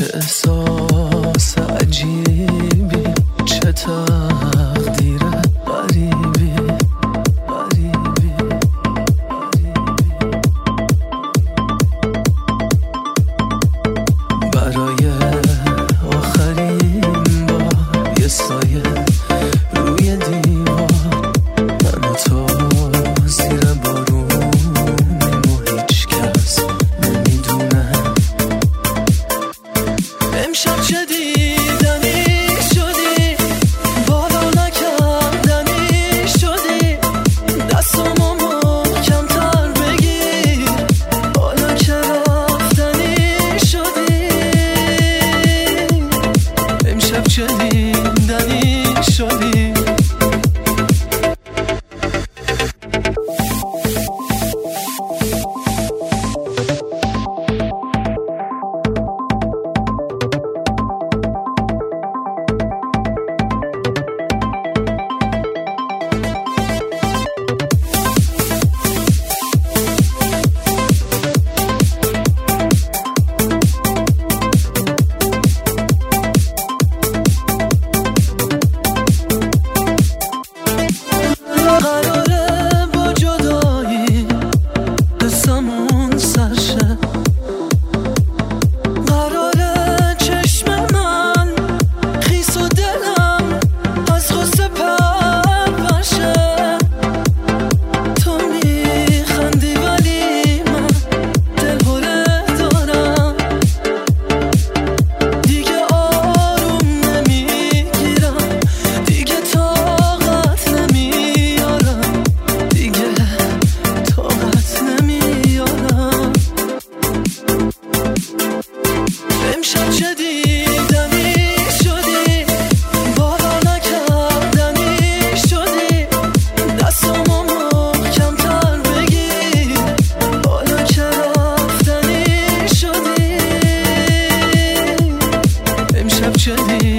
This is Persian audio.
چه احساس عجیبی، چه تقدیر غریبی، غریبی، برای آخرین بار یه سایه روی دیوار، من و تو زیر بارونیم و هیچ کس نمیدونه. امشب چه دیدنی شدی، بالا نکردنی شدی، دستامو محکم‌تر بگیر، بالا که رفتنی شدی. امشب چه دیدنی شدی. قراره با جدایی قسمون سرشه، قراره چشم من خیس و دلم از غصه پرشه. تو میخندی ولی من دلهره دارم، دیگه آروم نمیگیرم، دیگه طاقت نمیارم، دیگه طاقت نمیارم. امشب چه دیدنی شدی، بالا نکردنی شدی، دستامو محکم‌تر بگیر، بالا که رفتنی شدی. امشب چه دیدنی